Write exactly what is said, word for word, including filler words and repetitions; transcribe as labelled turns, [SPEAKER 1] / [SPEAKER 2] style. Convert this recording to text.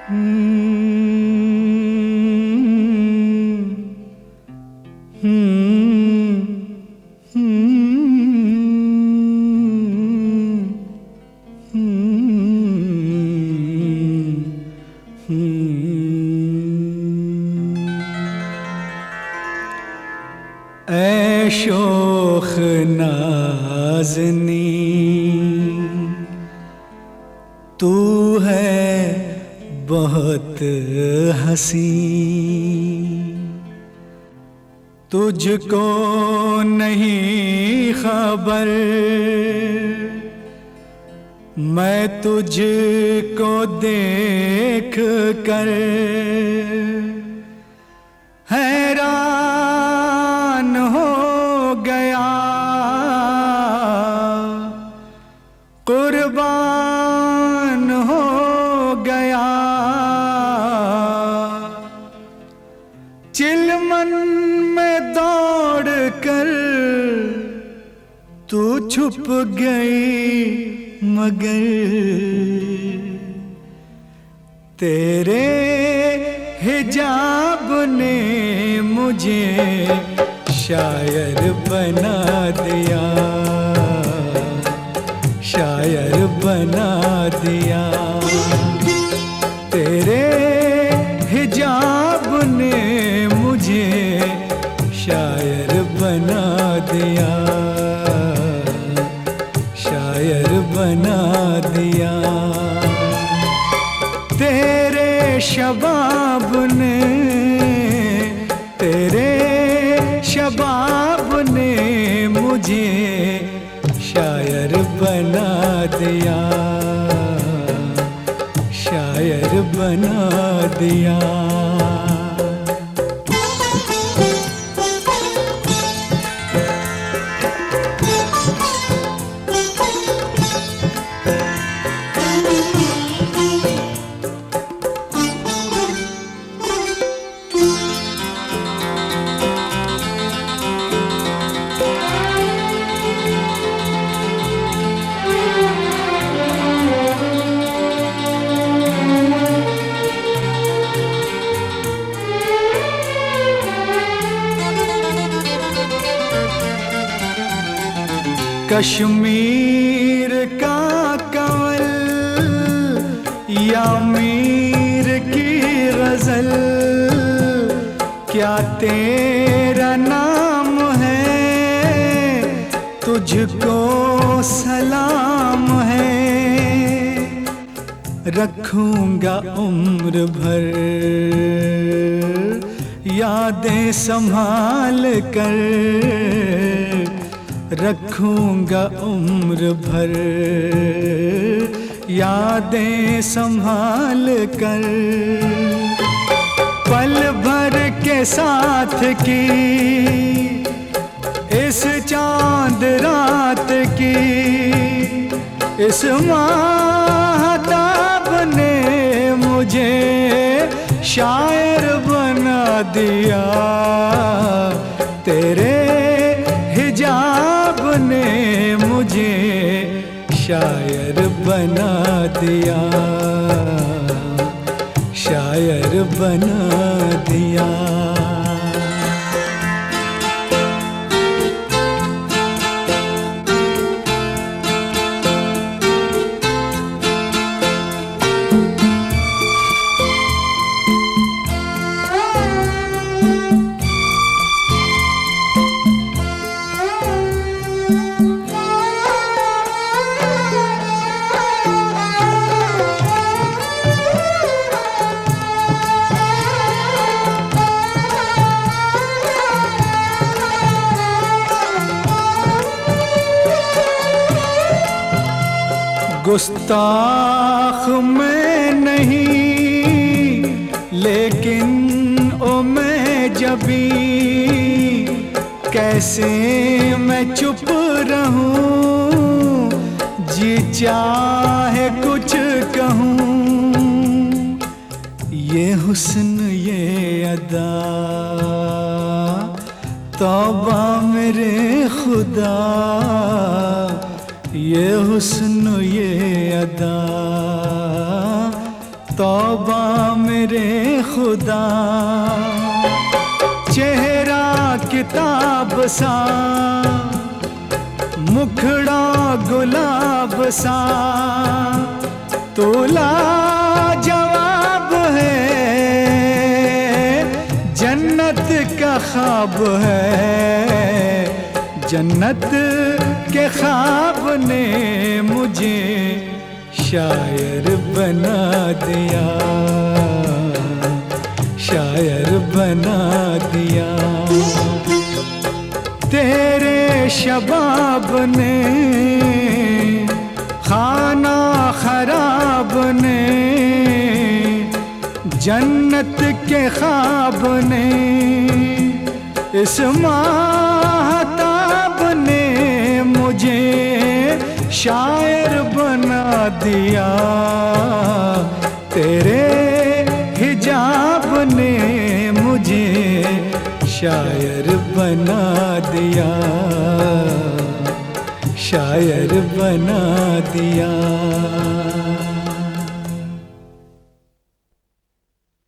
[SPEAKER 1] ऐ शोख नाज़नी तू है बहुत हसी, तुझको नहीं खबर मैं तुझको देख कर हैरान हो गया, कुर्बान हो गया। चिलमन में दौड़ कर तू छुप गई, मगर तेरे हिजाब ने मुझे शायर बना दिया, शायर बना दिया। तेरे हिजाब ने मुझे शायर बना दिया, शायर बना दिया। तेरे शबाब ने, तेरे शबाब ने मुझे शायर बना दिया, शायर बना दिया। कश्मीर का कंवल या मीर की गजल, क्या तेरा नाम है, तुझको सलाम है। रखूंगा उम्र भर यादें संभाल कर, रखूंगा उम्र भर यादें संभाल कर। पल भर के साथ की इस चांद रात की, इस माहताब ने मुझे शायर बना दिया। तेरे हिजाब ने मुझे शायर बना दिया, शायर बना दिया। गुस्ताख मैं नहीं, लेकिन ओ मैं जबी, कैसे मैं चुप रहूं, जी चाहे कुछ कहूं। ये हुस्न ये अदा तौबा मेरे खुदा, ये हुस्न ये अदा तौबा मेरे खुदा, चेहरा किताब सा, मुखड़ा गुलाब सा, तो लाजवाब है, जन्नत का ख्वाब है। जन्नत के ख्वाब ने मुझे शायर बना दिया, शायर बना दिया। तेरे शबाब ने, खाना खराब ने, जन्नत के ख्वाब ने, इस माहताब ने मुझे शायर बना दिया। तेरे हिजाब ने मुझे शायर बना दिया, शायर बना दिया।